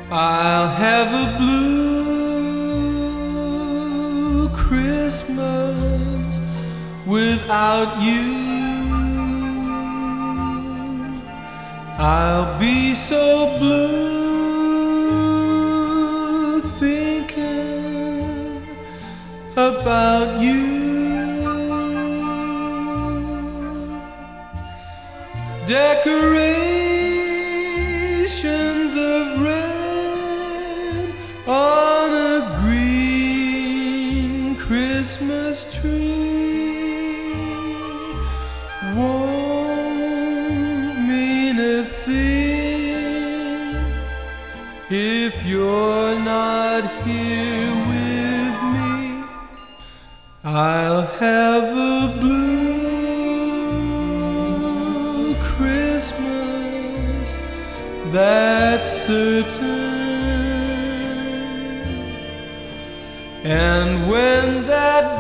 I'll have a blue Christmas without you. I'll be so blue thinking about you. Decorations of red on a green Christmas tree won't mean a thing if you're not here with me. I'll have a blue Christmas, that's certain. And when that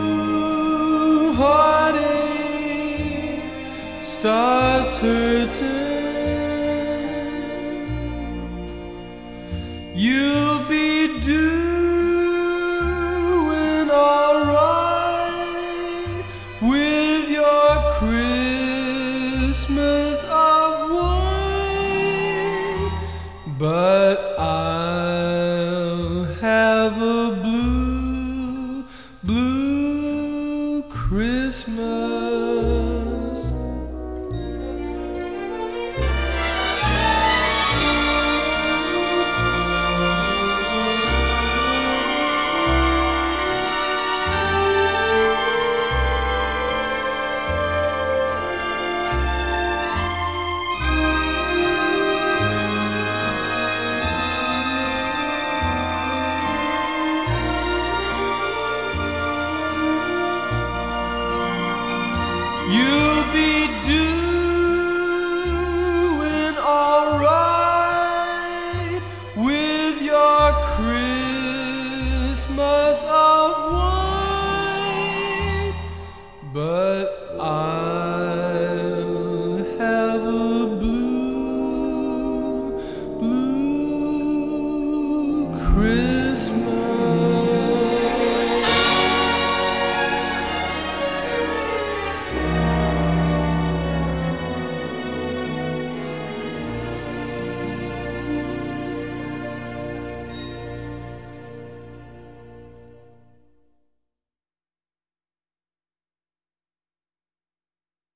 blue heartache starts hurting,